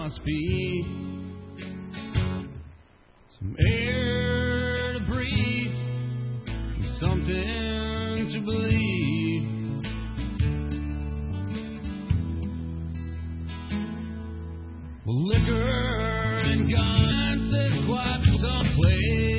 must be some air to breathe, something to believe. Well, liquor and guns, there's quite someplace.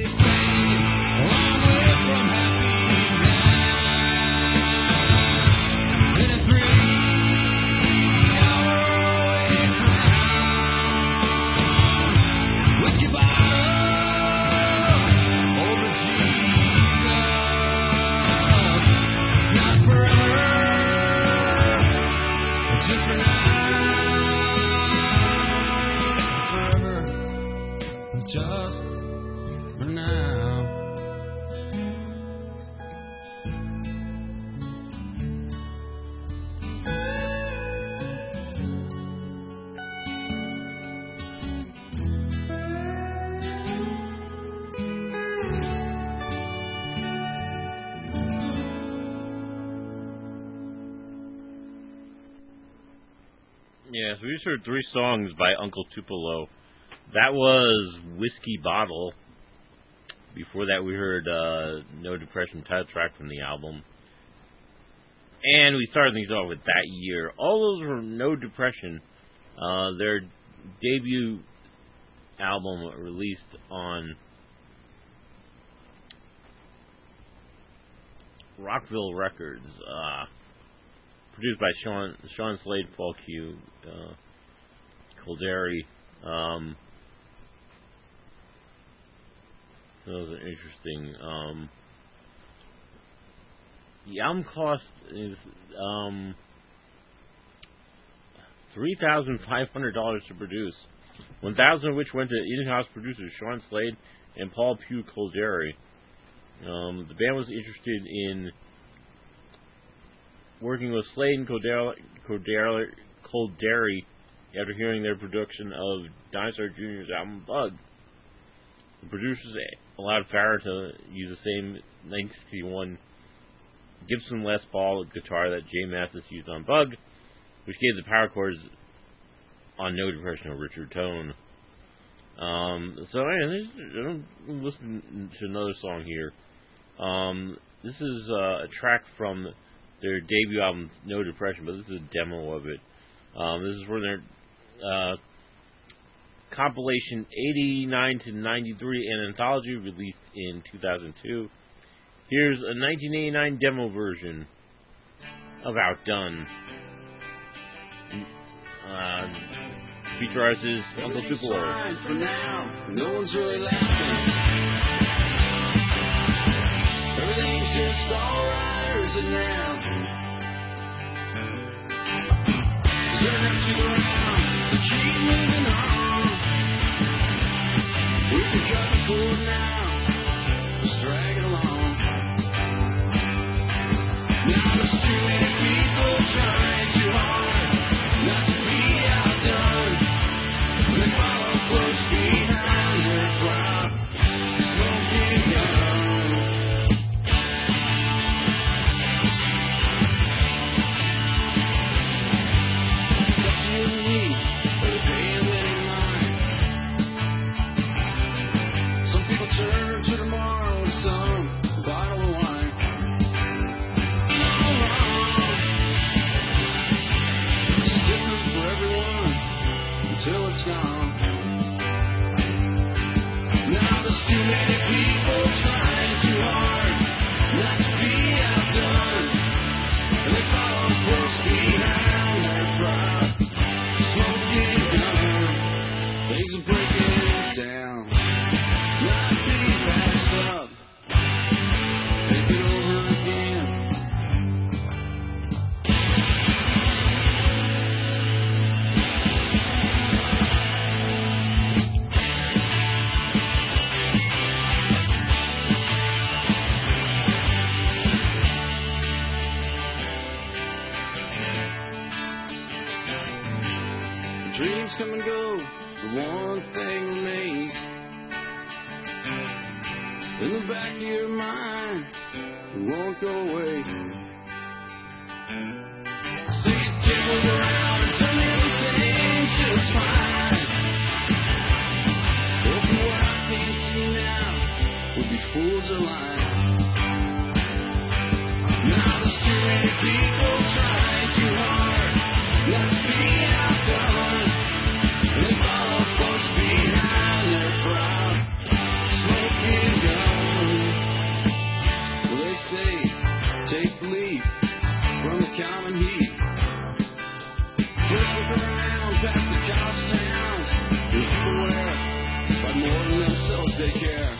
Yeah, so we just heard 3 songs by Uncle Tupelo. That was Whiskey Bottle. Before that, we heard No Depression title track from the album. And we started things off with That Year. All those were No Depression. Their debut album released on Rockville Records. Produced by Sean Slade, Paul Q, Calderi. That was interesting. The album cost is $3,500 to produce, $1,000 of which went to in-house producers Sean Slade and Paul Pugh Calderi. The band was interested in working with Slade and Calderi after hearing their production of Dinosaur Jr.'s album Bug. The producers allowed Farrah to use the same 1961 Gibson Les Paul guitar that Jay Mathis used on Bug, which gave the power chords on No Depression a richer tone. So anyway, listen to another song here. This is a track from their debut album, No Depression, but this is a demo of it. This is from their compilation 89 to 93, an anthology released in 2002. Here's a 1989 demo version of Outdone. Feature artist is Uncle Tupelo. For now, no one's really laughing. Everything's just alright, or is it now? Keep moving on. We can cut the cord now. Just drag it along. Now there's too many people trying too hard not to be outdone. They follow close behind their crowd, smoking gun. Turn to tomorrow with some bottle of wine. It's different for everyone until it's gone. Now there's too many people trying too hard not to be outdone, and they follow close behind their crowd, smoking gun. Things are breaking down. Not being passed up. Take it over again. Dreams come and go, the one thing remains in the back of your mind, it won't go away. So you tipple around and turn everything to a smile. fools are lying. Now the stupid people try too hard not to be outdone. They follow folks behind their proud smoking gun. Well, they say, take the lead from the common heat. Just look around past the college towns. There's people there, but more than themselves they care.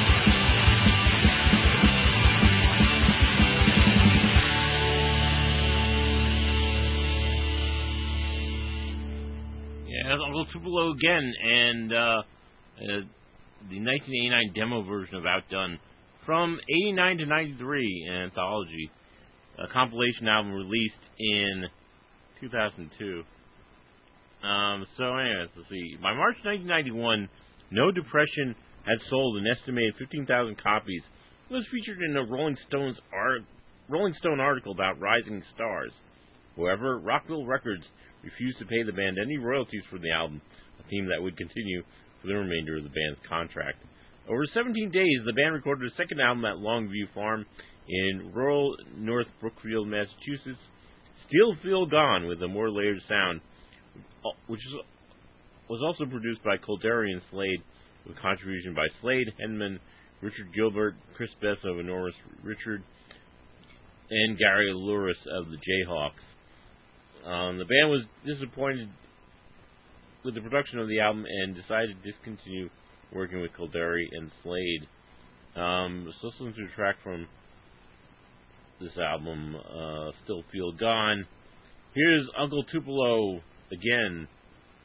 Yeah, that's Uncle Tupelo again, and the 1989 demo version of Outdone from 89 to 93, an anthology, a compilation album released in 2002. So anyways, let's see. By March 1991, No Depression had sold an estimated 15,000 copies. It was featured in a Rolling Stone article about rising stars. However, Rockville Records refused to pay the band any royalties for the album, a theme that would continue for the remainder of the band's contract. Over 17 days, the band recorded a second album at Longview Farm in rural North Brookfield, Massachusetts, Still Feel Gone, with a more layered sound, which was also produced by Calderi and Slade, with contribution by Slade, Henman, Richard Gilbert, Chris Bess of Enormous Richard, and Gary Louris of the Jayhawks. The band was disappointed with the production of the album and decided to discontinue working with Calderi and Slade. So let's listen to a track from this album, Still Feel Gone. Here's Uncle Tupelo again,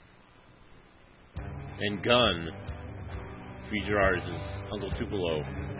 and Gun. Feature artist is Uncle Tupelo.